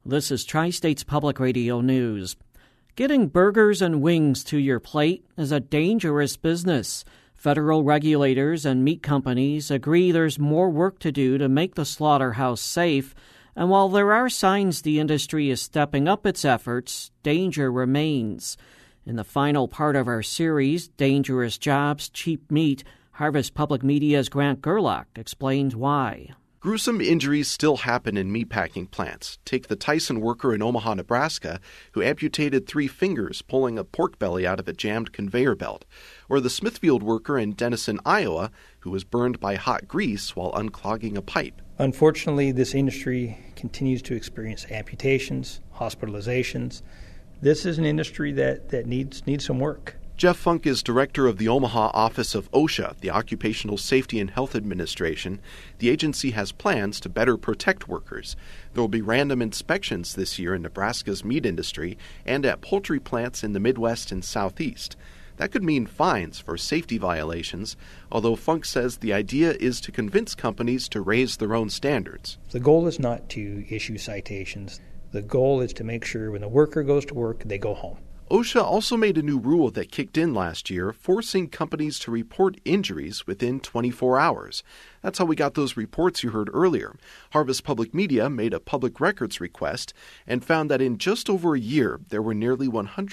This is Tri-States Public Radio News. Getting burgers and wings to your plate is a dangerous business. Federal regulators and meat companies agree there's more work to do to make the slaughterhouse safe, and while there are signs the industry is stepping up its efforts, danger remains. In the final part of our series, Dangerous Jobs, Cheap Meat, Harvest Public Media's Grant Gerlach explains why. Gruesome injuries still happen in meatpacking plants. Take the Tyson worker in Omaha, Nebraska, who amputated 3 fingers pulling a pork belly out of a jammed conveyor belt, or the Smithfield worker in Denison, Iowa, who was burned by hot grease while unclogging a pipe. Unfortunately, this industry continues to experience amputations, hospitalizations. This is an industry that needs some work. Jeff Funk is director of the Omaha office of OSHA, the Occupational Safety and Health Administration. The agency has plans to better protect workers. There will be random inspections this year in Nebraska's meat industry and at poultry plants in the Midwest and Southeast. That could mean fines for safety violations, although Funk says the idea is to convince companies to raise their own standards. The goal is not to issue citations. The goal is to make sure when the worker goes to work, they go home. OSHA also made a new rule that kicked in last year, forcing companies to report injuries within 24 hours. That's how we got those reports you heard earlier. Harvest Public Media made a public records request and found that in just over a year, there were nearly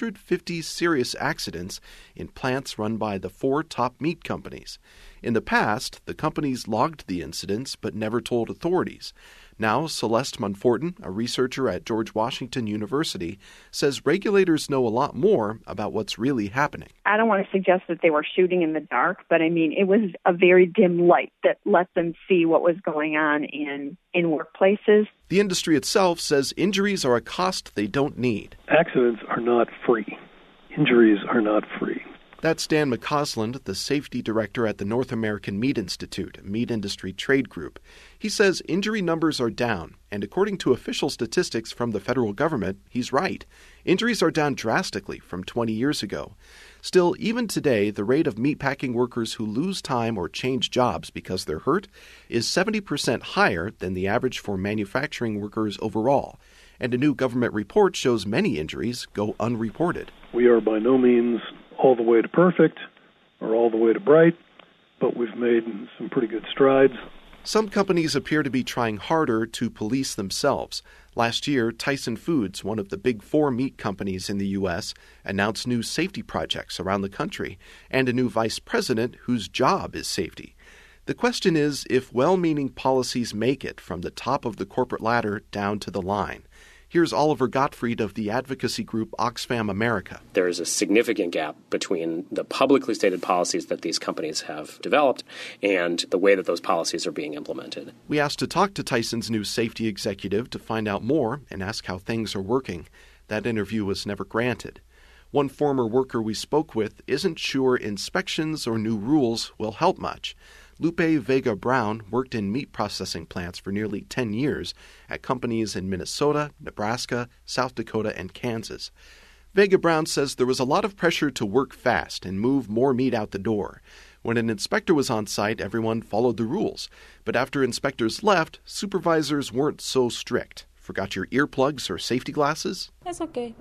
150 serious accidents in plants run by the 4 top meat companies. In the past, the companies logged the incidents but never told authorities. Now, Celeste Monforton, a researcher at George Washington University, says regulators know a lot more about what's really happening. I don't want to suggest that they were shooting in the dark, but I mean, it was a very dim light that let them see what was going on in workplaces. The industry itself says injuries are a cost they don't need. Accidents are not free. Injuries are not free. That's Dan McCausland, the safety director at the North American Meat Institute, a meat industry trade group. He says injury numbers are down, and according to official statistics from the federal government, he's right. Injuries are down drastically from 20 years ago. Still, even today, the rate of meatpacking workers who lose time or change jobs because they're hurt is 70% higher than the average for manufacturing workers overall. And a new government report shows many injuries go unreported. We are by no means all the way to perfect or all the way to bright, but we've made some pretty good strides. Some companies appear to be trying harder to police themselves. Last year, Tyson Foods, one of the big 4 meat companies in the U.S., announced new safety projects around the country and a new vice president whose job is safety. The question is if well-meaning policies make it from the top of the corporate ladder down to the line. Here's Oliver Gottfried of the advocacy group Oxfam America. There is a significant gap between the publicly stated policies that these companies have developed and the way that those policies are being implemented. We asked to talk to Tyson's new safety executive to find out more and ask how things are working. That interview was never granted. One former worker we spoke with isn't sure inspections or new rules will help much. Lupe Vega Brown worked in meat processing plants for nearly 10 years at companies in Minnesota, Nebraska, South Dakota, and Kansas. Vega Brown says there was a lot of pressure to work fast and move more meat out the door. When an inspector was on site, everyone followed the rules. But after inspectors left, supervisors weren't so strict. Forgot your earplugs or safety glasses? It's okay.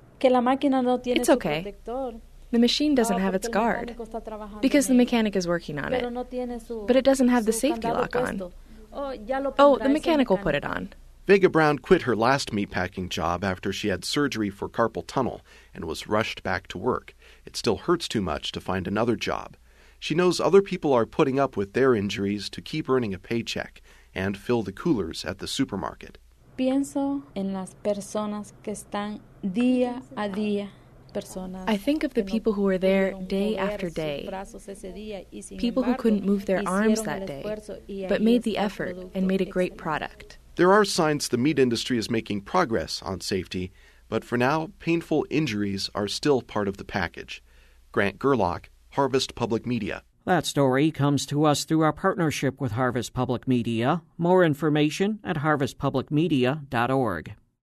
The machine doesn't have its guard because the mechanic is working on it, but it doesn't have the safety lock on. Oh, the mechanic will put it on. Vega Brown quit her last meatpacking job after she had surgery for carpal tunnel and was rushed back to work. It still hurts too much to find another job. She knows other people are putting up with their injuries to keep earning a paycheck and fill the coolers at the supermarket. Pienso en las personas que están día a día. I think of the people who were there day after day, people who couldn't move their arms that day, but made the effort and made a great product. There are signs the meat industry is making progress on safety, but for now, painful injuries are still part of the package. Grant Gerlach, Harvest Public Media. That story comes to us through our partnership with Harvest Public Media. More information at harvestpublicmedia.org.